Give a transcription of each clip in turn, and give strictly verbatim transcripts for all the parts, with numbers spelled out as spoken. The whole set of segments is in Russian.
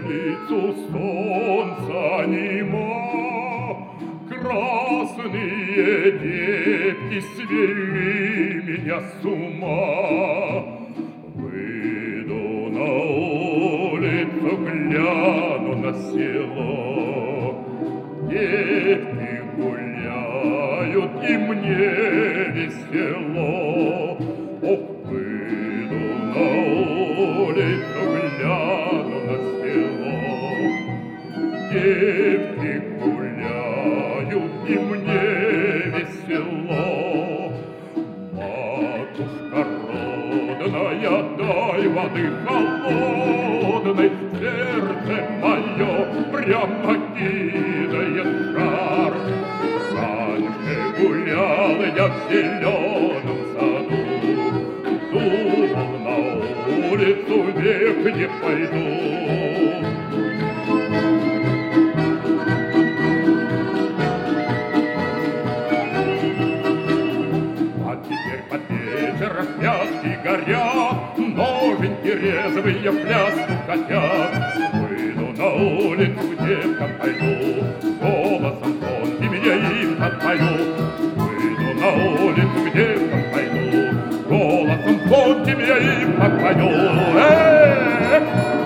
птицу солнца нема. Красные девки свели меня с ума. Выйду на улицу, гляну на село. Девки гуляют, и мне весело. Ох, выйду на улицу, гляну на село. Девки гуляют, и мне весело. Матушка родная, дай воды холодной, сердце мое прямо кидает жар. Раньше гулял я в зеленом саду, думал, на улицу век не пойду. Пятки горят, новенькие резвые в пляску хотят. Выйду на улицу, девкам пойду, голосом тонким я им отпою. Выйду на улицу, девкам пойду, голосом тонким я им отпою. Эх!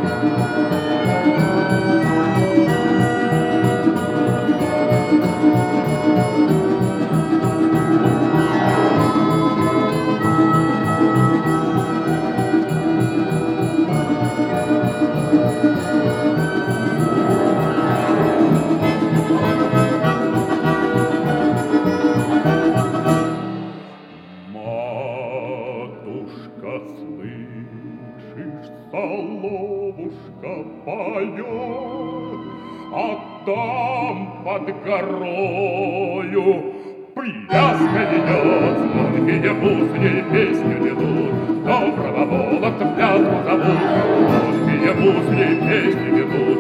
Слышишь, соловушка поет, а там под горою пляска ведет, звонкие бусни песню ведут, доброго молодца в пляску зовут, звонкие бусни песню ведут.